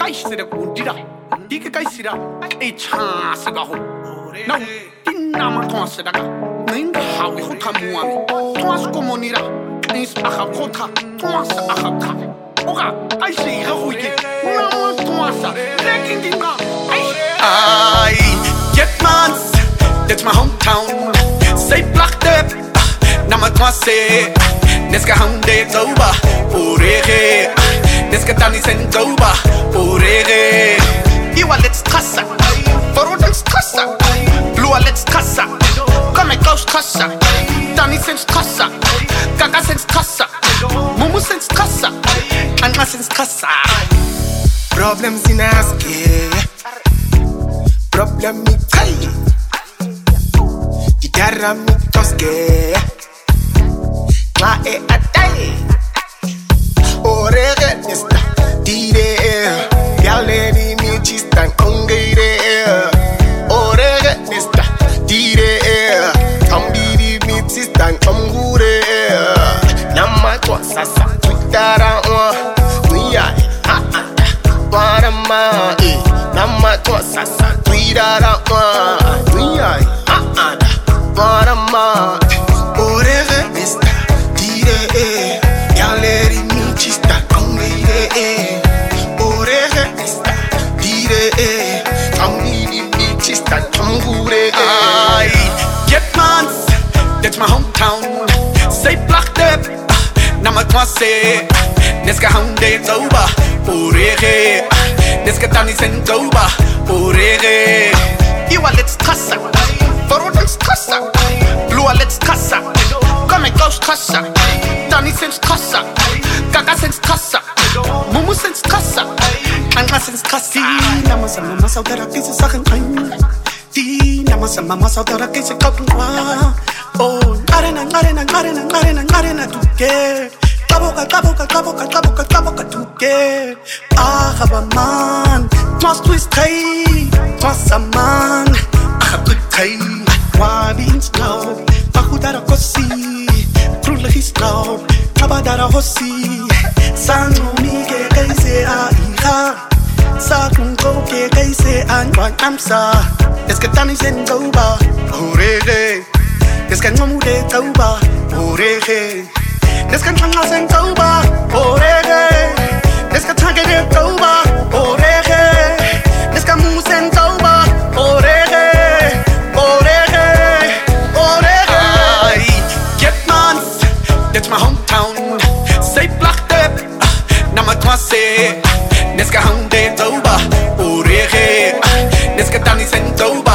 sera kundira dike kai sira e chance ga ho na tinama tonse daga ninga hawi ho tamuami tons komonira nis aha kota tons aha ka oga ai se ga ho ke na tons lekin dinga ai get mans that's my hometown say black dep na ma tons neska hounde toba orege neska tani sen toba orege iwa let's trassa for let's trassa blue let's trassa come close trassa tani sen trassa gaga sen trassa mumu sen trassa anga sen trassa problems in aske problem mi kai gitara mi toske ma e atai orege nesta dire yaleni mi chistan ongeire orege nesta dire tambiri mi chistan omgure namma to sasa twitara wiya parama namma to sasa twitara wiya parama orege nesta yaleri mi chista ongeire orege esta dire tamini mi chista tamgure ai get mans that's my hometown say black dep na ma twanse neska hounde toba orege neska tani sen toba orege iwa let's trassa for let's trassa blue let's trassa come close trassa tani sen trassa gaga sen trassa mumu sen trassa anga sen trassa nama sama saudara que se sacan ai di nama sama saudara que se kapwa oh arena tuke taboka tuke man twas twist kai twas saman kai wabi install bakudara kosi krula hislaw tabadara hosi sanumi ke kaise aiha sakun ko ke kaise anwan amsa eskatani sen goba orege eskan ngomude tauba orege eskan hanga sen tauba orege eskan tange de tauba orege eskan musen tauba orege that's my hometown say black dep na ma twanse neska hounde toba orege neska tani sen toba